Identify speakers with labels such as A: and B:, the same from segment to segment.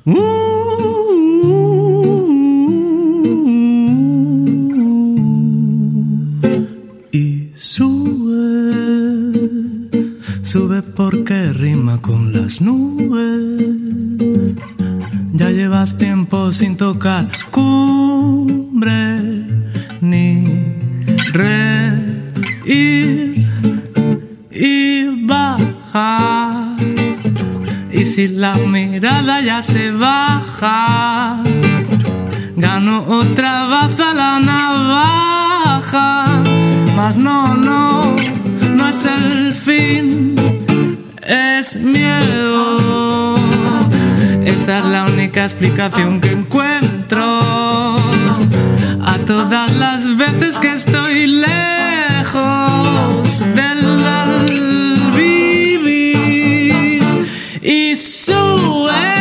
A: Y sube porque rima con las nubes. Ya llevas tiempo sin tocar cumbre ni reír y bajar. Y si la mirada ya se baja, gano otra baza la navaja. Mas no es el fin, es miedo. Esa es la única explicación que encuentro a todas las veces que estoy lejos del vivir. Y sube,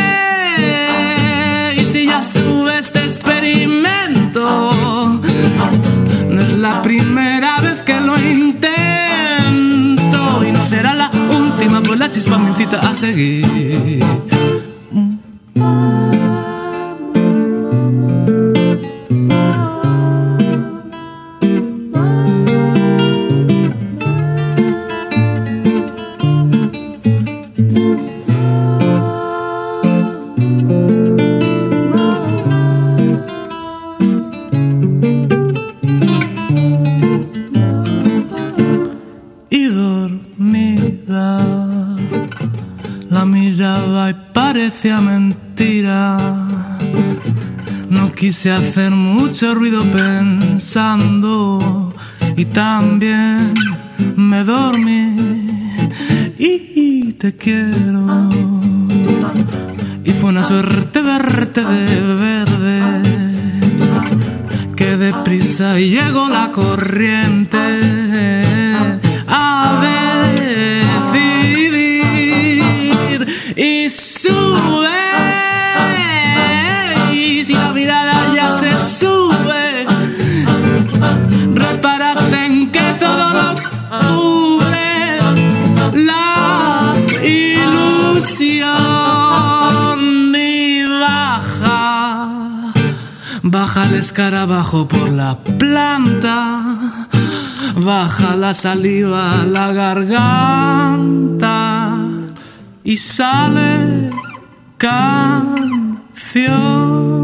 A: y si ya sube este experimento, no es la primera vez que lo intento y no será la última, pues la chispa me incita a seguir. Y dormida la miraba y parecía mentira. No quise hacer mucho ruido pensando y también me dormí. Y te quiero. Y fue una suerte verte de verde. Que deprisa llegó la corriente a decidir. Y sube, y si la mirada ya se sube, reparaste en que todo lo cubre la ilusión. Y baja el escarabajo por la planta, baja la saliva a la garganta y sale canción.